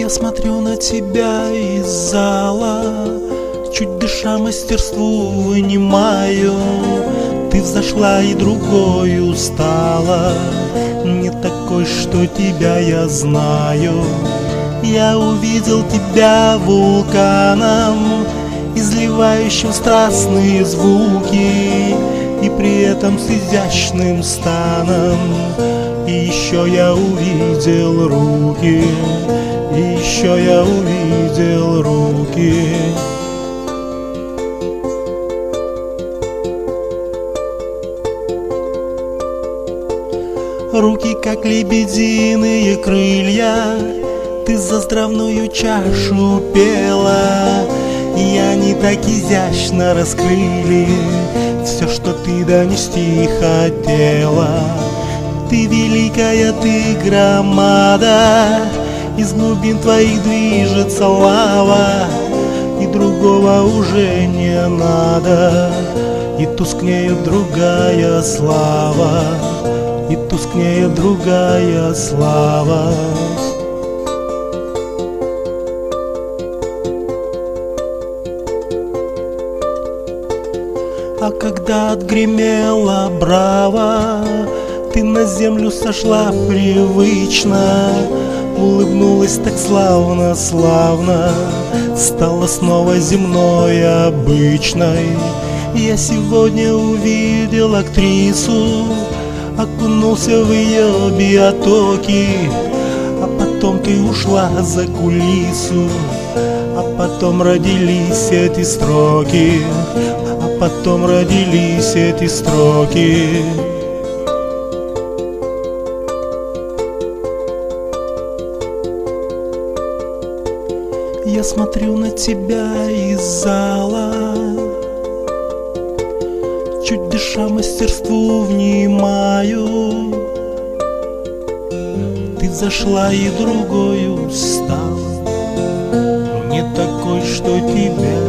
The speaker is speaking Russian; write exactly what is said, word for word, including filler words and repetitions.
Я смотрю на тебя из зала, чуть дыша мастерству вынимаю. Ты взошла и другою стала, не такой, что тебя я знаю. Я увидел тебя вулканом, изливающим страстные звуки, и при этом с изящным станом. И еще я увидел руки, и еще я увидел руки. Руки, как лебединые крылья, ты за здравную чашу пела, и они так изящно раскрыли все, что ты донести хотела. Ты великая, ты громада, из глубин твоих движется лава, и другого уже не надо, и тускнеет другая слава, и тускнеет другая слава. А когда отгремела браво, ты на землю сошла привычно, улыбнулась так славно, славно, стала снова земной, обычной. Я сегодня увидел актрису, окунулся в ее биотоки, а потом ты ушла за кулису, а потом родились эти строки, а потом родились эти строки. Я смотрю на тебя из зала, чуть дыша мастерству внимаю. Ты взошла и другою стала, не такой, что тебя